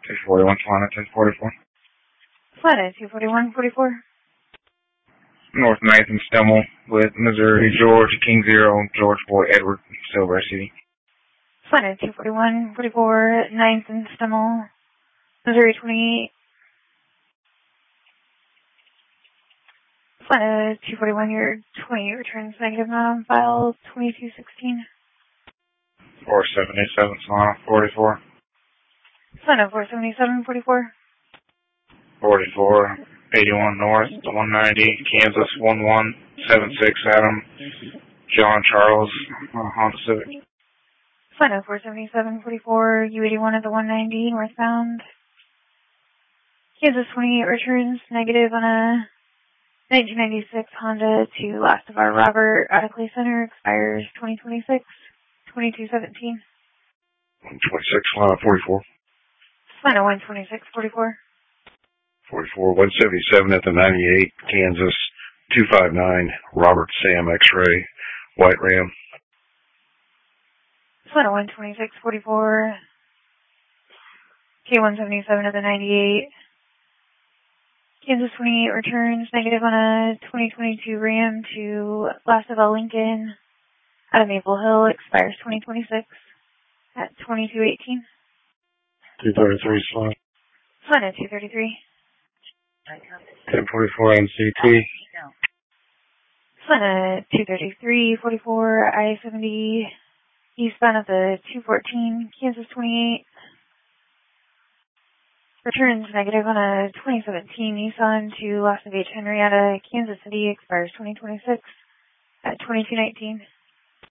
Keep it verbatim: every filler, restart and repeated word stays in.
two forty-one, Solana, ten forty-four. Solana, two forty-one forty-four. North ninth and Stemmel with Missouri, George, King Zero, George Boy, Edward, Silver City. Solana, two forty-one forty-four, ninth and Stemmel, Missouri twenty-eight. Solana, two forty-one, your twenty-eight returns negative, not on file, twenty-two sixteen. four seventy-seven, Solana, forty-four. Solana, four seventy-seven forty-four. forty-four, eighty-one North, one ninety, Kansas, one one seven six, Adam, John Charles, uh, Honda Civic. Solana, four seventy-seven forty-four, U eighty-one at the one ninety, northbound. Kansas, twenty-eight returns negative on a nineteen ninety-six Honda to last of our Robert out of Clay Center, expires twenty twenty-six, twenty-two seventeen. one twenty-six, Solana, forty-four. Solana, one twenty-six forty-four. forty-four, one seventy-seven at the ninety-eight, Kansas, two fifty-nine, Robert Sam X-Ray, White Ram. Solana, one twenty-six forty-four. K one seventy-seven at the ninety-eight. Kansas, twenty-eight returns negative on a twenty twenty-two Ram to last of all Lincoln out of Maple Hill, expires twenty twenty-six at twenty-two eighteen. two thirty-three, Solana. Solana, two thirty-three. ten forty-four N C T. Solana, two thirty-three forty-four, I seventy, eastbound of the two fourteen, Kansas twenty-eight. Returns negative on a twenty seventeen Nissan to Las Vegas Henrietta, Kansas City, expires twenty twenty-six at twenty-two nineteen.